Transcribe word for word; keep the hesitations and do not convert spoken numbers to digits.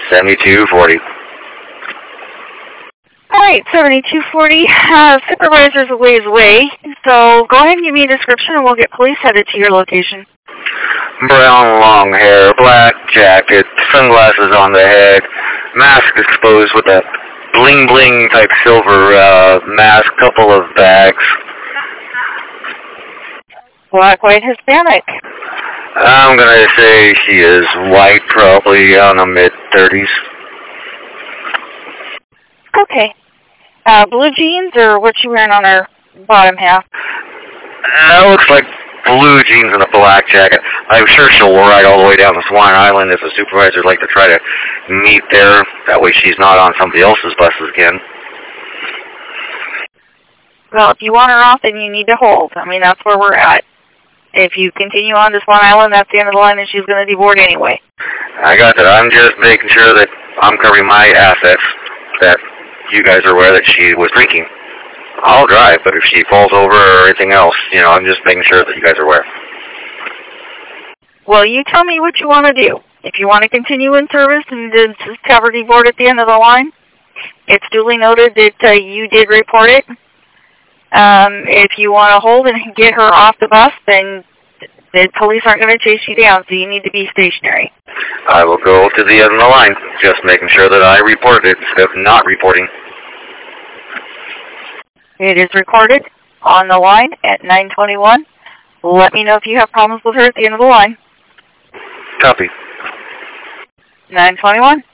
seventy-two forty. All right, seventy-two forty. Uh, supervisor's a ways away, so go ahead and give me a description, and we'll get police headed to your location. Brown long hair, black jacket, sunglasses on the head, mask exposed with a bling bling type silver uh, mask, couple of bags. Black, white, Hispanic. I'm gonna say she is white, probably on the mid thirties. Okay. Uh, blue jeans, or what you wearing on her bottom half? That looks like blue jeans and a black jacket. I'm sure she'll ride all the way down to Swan Island if the supervisor'd like to try to meet there. That way she's not on somebody else's buses again. Well, if you want her off, then you need to hold. I mean, that's where we're at. If you continue on to Swan Island, that's the end of the line, and she's going to deboard anyway. I got that. I'm just making sure that I'm covering my assets, that you guys are aware that she was drinking. I'll drive, but if she falls over or anything else, you know, I'm just making sure that you guys are aware. Well, you tell me what you want to do. If you want to continue in service and just cover deboard at the end of the line, it's duly noted that uh, you did report it. Um, if you want to hold and get her off the bus, then the police aren't going to chase you down, so you need to be stationary. I will go to the end of the line, just making sure that I report it instead of not reporting. It is recorded on the line at nine twenty-one. Let me know if you have problems with her at the end of the line. Copy. nine twenty-one.